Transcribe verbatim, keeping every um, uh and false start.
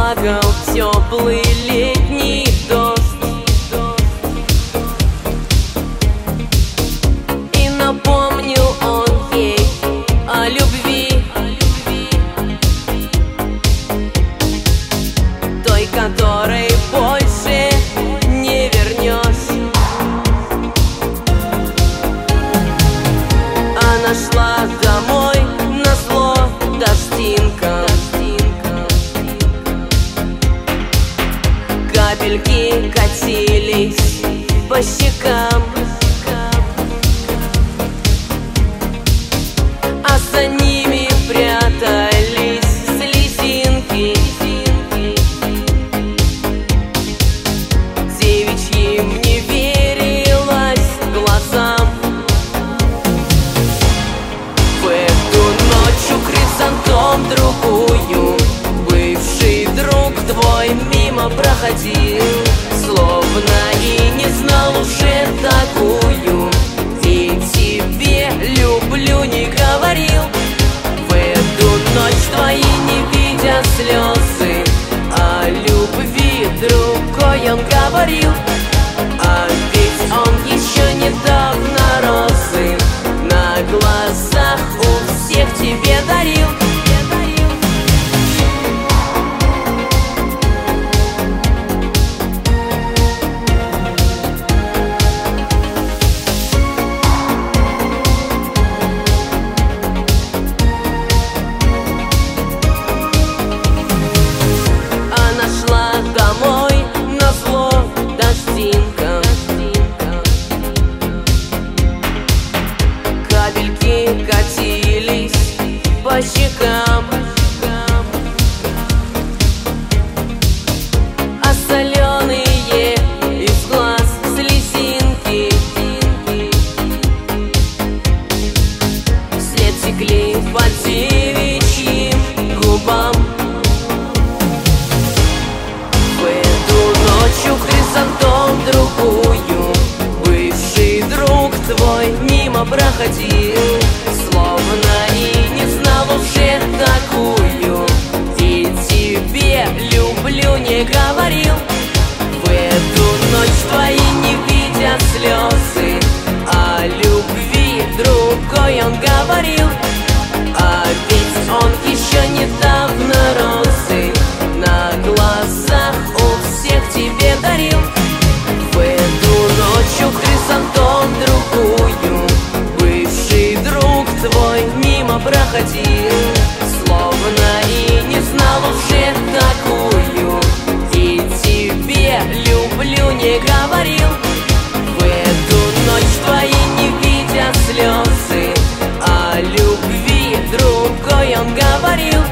плакал теплый летний дождь. И напомнил он ей о любви, той, которой больше не вернешь. Она шла домой назло дождинкам, капельки катились по щекам, а за ними прятались слезинки. Девичьим не верилось глазам. В эту ночь, укрыв зонтом другую, бывший друг твой мимо проходил, словно и не знал уже такую, и тебе люблю не говорил. В эту ночь твои, не видя слезы, о любви другой он говорил. А ведь он еще недавно розы на глазах у всех тебе дарил. Капельки катились по щекам, а соленые из глаз слезинки вслед текли по девичьим губам. В эту ночь, укрыв зонтом другую, бывший друг твой мимо проходил, словно и не знал уже такую, и тебе люблю не говорил. В эту ночь твои, не видя слезы, о любви другой он говорил. А ведь он еще недавно розы на глазах у всех тебе дарил. В эту ночь, укрыв зонтом другую, бывший друг твой мимо проходил, словно и не знал уже такую, и тебе люблю не говорил. В эту ночь твои, не видя слезы, о любви другой он говорил.